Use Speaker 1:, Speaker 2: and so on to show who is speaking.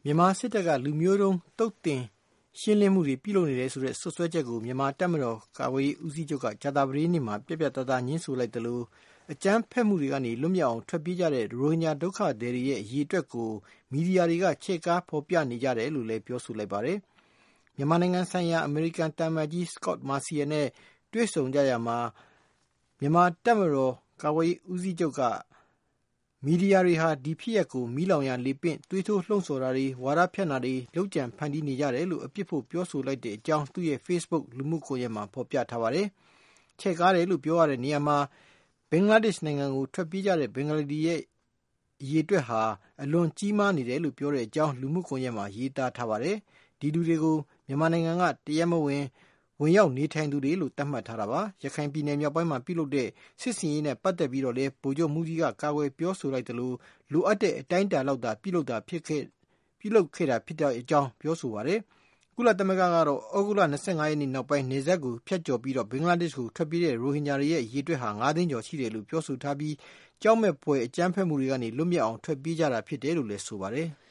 Speaker 1: မြန်မာစစ်တပ်ကလူမျိုးတုံးသုတ်သင်ရှင်းလင်းမှုတွေပြုလုပ်နေတယ်ဆိုတဲ့စွပ်စွဲချက်ကိုမြန်မာတပ်မတော်ကာကွယ်ရေးဦးစီးချုပ်ကကြာသပတေးနေ့မှာပြတ်ပြတ်သားသားငြင်းဆိုလိုက်သလိုအကြမ်းဖက်မှုတွေကနေလွတ်မြောက်အောင်ထွက်ပြေးကြတဲ့ရိုဟင်ဂျာဒုက္ခသည်တွေရဲ့အရေးအတွက်ကိုမီဒီယာတွေကချဲ့ကားဖော်ပြနေကြတယ်လို့လည်းပြောဆိုလိုက်ပါတယ်။မြန်မာနိုင်ငံဆိုင်ရာအမေရိကန်တမန်မတ်ကြီး Scott Marciel နဲ့တွေ့ဆုံကြရာမှာမြန်မာတပ်မတော်ကာကွယ်ရေးဦးစီးချုပ်ကမီဒီယာတွေဟာဒီဖြစ်ရပ်ကိုမီးလောင်ရာလေပင့်သွေးထိုးလှုံ့ဆော်တာတွေဝါဒဖြန့်တာတွေလုပ်ကြံဖန်တီးနေကြတယ်လို့အပြစ်ဖို့ပြောဆိုလိုက်တဲ့အကြောင်းသူ့ရဲ့ Facebook လူမှုကွန်ရက်မှာဖော်ပြထားပါတယ်။ချဲ့ကားတယ်လို့ပြောရတဲ့နေရာမှာဘင်္ဂလားဒေ့ရှ်နိုင်ငံကိုထွက်ပြေးကြတဲ့ဘင်္ဂလီတွေရဲ့အရေးအတွက်ဟာအလွန်ကြီးမားနေတယ်လို့ပြောတဲ့အကြောင်းလူမှုကွန်ရက်မှာရေးသားထားပါတယ်။ဒီလူတွေကိုမြန်မာနိုင်ငံကတရားမဝင်ရောက်နေထိုင်သူတွေလို့သတ်မှတ်ထားတာပါ။ရခိုင်ပြည်နယ်မြောက်ပိုင်းမှာပြုလုပ်တဲ့စစ်စင်ရေးနဲ့ပတ်သက်ပြီးတော့လည်းဗိုလ်ချုပ်မှုကြီးကကာကွယ်ပြောဆိုလိုက်တယ်လို့လိုအပ်တဲ့အတိုင်းအတာလောက်သာပြုလုပ်ခဲ့တာဖြစ်တဲ့အကြောင်းပြောဆိုပါတယ်။ကုလသမဂ္ဂကတော့ဩဂုတ်လ25ရက်နေ့နောက်ပိုင်းနေဆက်ကိုဖျက်ကျော်ပြီးတော့ဘင်္ဂလားဒေ့ရှ်ကိုထွက်ပြေးတဲ့ရိုဟင်ဂျာတွေရဲ့အရေးအတွက်ဟာ9သိန်းကျော်ရှိတယ်လို့ပြောဆိုထားပြီးကြောက်မဲ့ဖွယ်အကြမ်းဖက်မှုတွေကနေလွတ်မြောက်အောင်ထွက်ပြေးကြတာဖြစ်တယ်လို့လည်းဆိုပါတယ်။